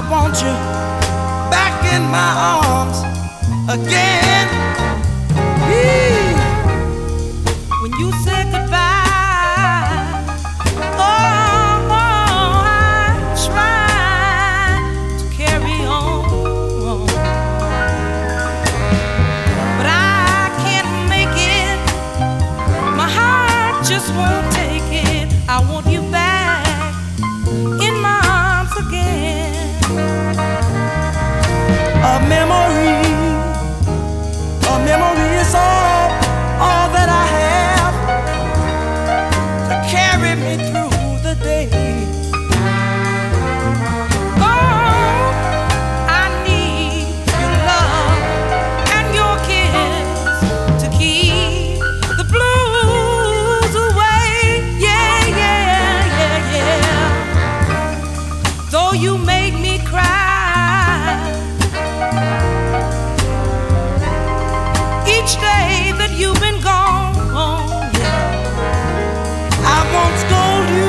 want you back in my arms again. When you said goodbye, oh, I tried to carry on, but I can't make it. My heart just won't take it. I want you back in my arms again. A memory is all that I have to carry me through the day. Oh, I need your love and your kiss to keep the blues away. Yeah, yeah, yeah, yeah. Though you make me cry each day that you've been gone, yeah. I won't scold you,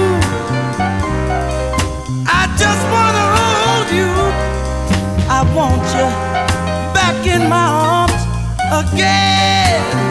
I just wanna hold you. I want you back in my arms again.